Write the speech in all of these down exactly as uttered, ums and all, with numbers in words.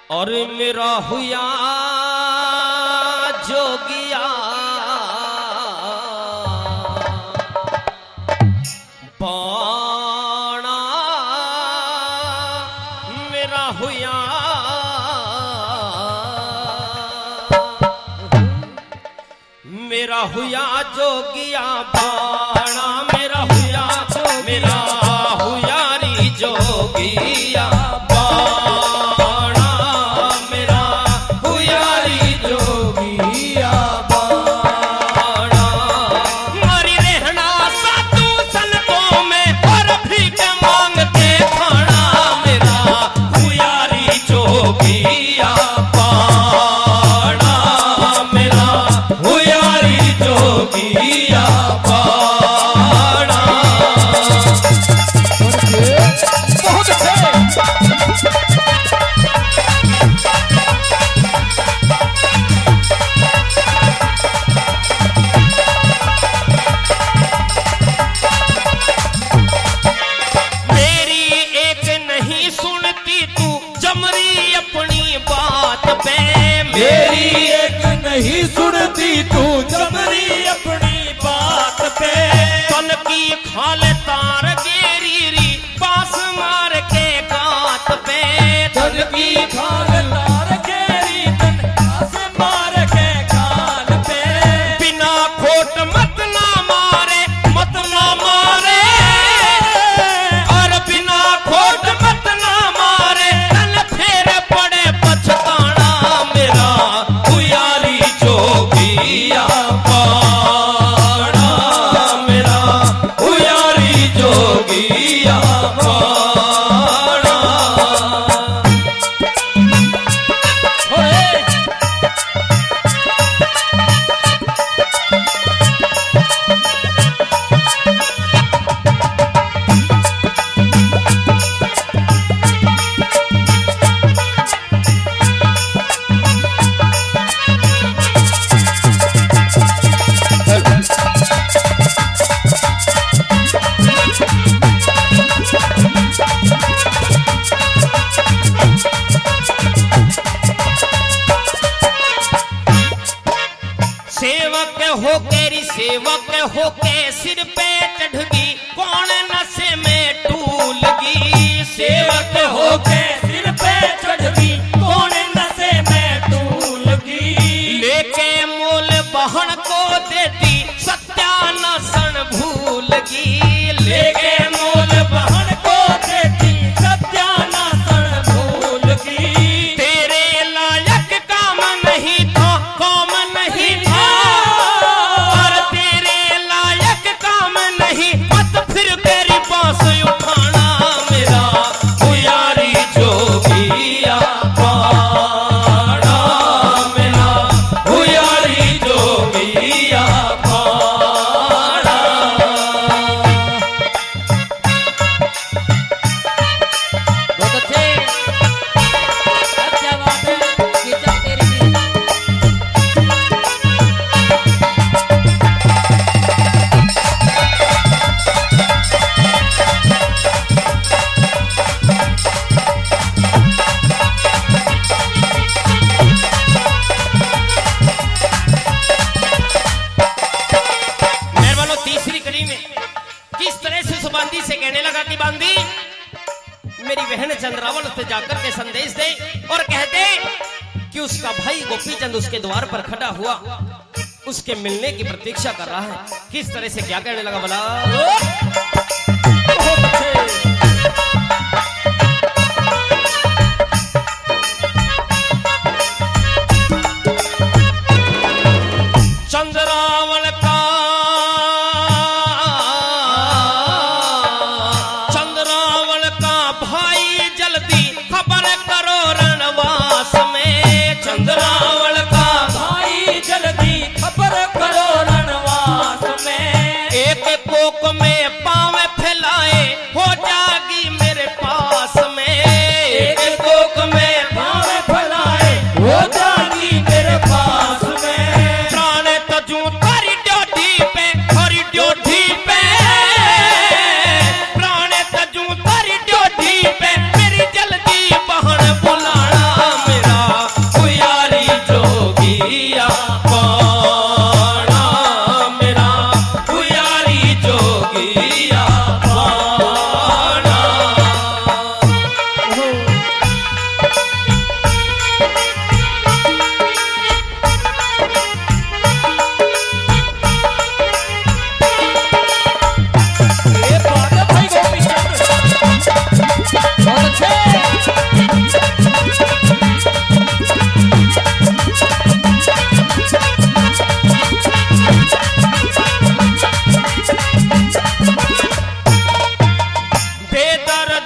और मेरा हुआ जोगिया बाणा मेरा हुआ मेरा हुआ जोगिया बाणा मेरा हुआ मेरा हुआ री जोगिया नहीं सुनती तू जमरी अपनी बात पे तन की खाल तार गेरी री पास मार के गात पे तन की खाल तार गेरी तन पास मार के गात पे बिना खोट मत ना मारे मत ना मारे और बिना खोट मत ना मारे तन फेर पड़े पछताना मेरा जोगिया बाणा मेरा हुयारी जोगिया बाणा सेवक हो केरी सेवक हो के सिर पे चढ़गी कौन नशे में टूलगी सेवक हो के सिर पे चढ़गी कौन नशे में टूलगी लेके मोल बहन को देती सत्यानाशन भूलगी लेके मोल बहन को देती सत्यानाशन भूलगी तेरे लायक काम नहीं था काम नहीं था और तेरे लायक काम नहीं मत फिर तेरी बांस उठाना मेरा हुयारी जोगिया बाणा मेरा हुयारी जोगिया बाणा बहुत अच्छे अच्छा बात है कीचक तेरी भी मेहरबानो तीसरी कड़ी में किस तरह से उस बांदी से कहने लगा कि बांदी मेरी बहन चंद्रावल से जाकर के संदेश दे और कहते कि उसका भाई गोपीचंद उसके द्वार पर खड़ा हुआ उसके मिलने की प्रतीक्षा कर रहा है। किस तरह से क्या कहने लगा बोला चंद्रावल का चंद्रावल का भाई जल्दी खबर करो रणवास में चंद्रावल का भाई जल्दी खबर करो रणवास में एक कोक में पांव फैलाए हो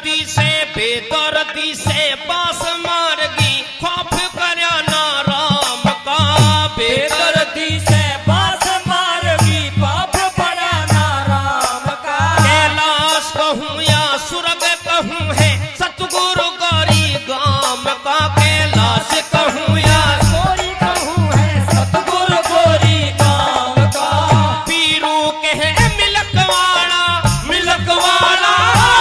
दर्दी से बेदर्दी से पास मारगी खौफ करया ना राम का बेदर्दी से पास मारगी पाप पड़ा ना राम का कैलाश कहूँ या स्वर्ग कहूँ है सतगुरु गौरी गाम का कैलाश कहूँ या गोरी कहूँ है सतगुरु गोरी गाँव का पीरू कहे मिलकवाड़ा मिलकवाला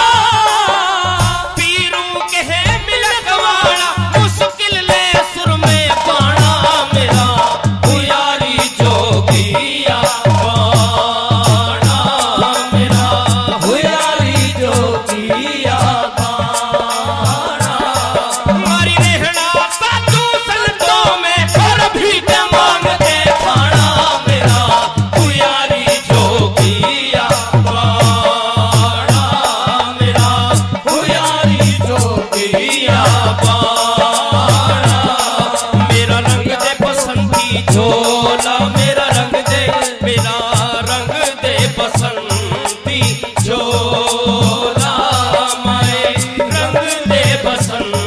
पीरू कहे मिलकवाड़ा मुश्किल ले सुर में पाना मेरा हुयारी जोगिया बाणा मेरा हुयारी जोगिया बाणा हमारी रहना साधु संतों में और भी मांगते खाना मेरा हुयारी जोगिया बाणा मेरा हुयारी जोगिया बाणा मेरा रंग दे बसंती झोला मेरा रंग दे मेरा रंग दे बसंती झोला माए रंग दे बसंती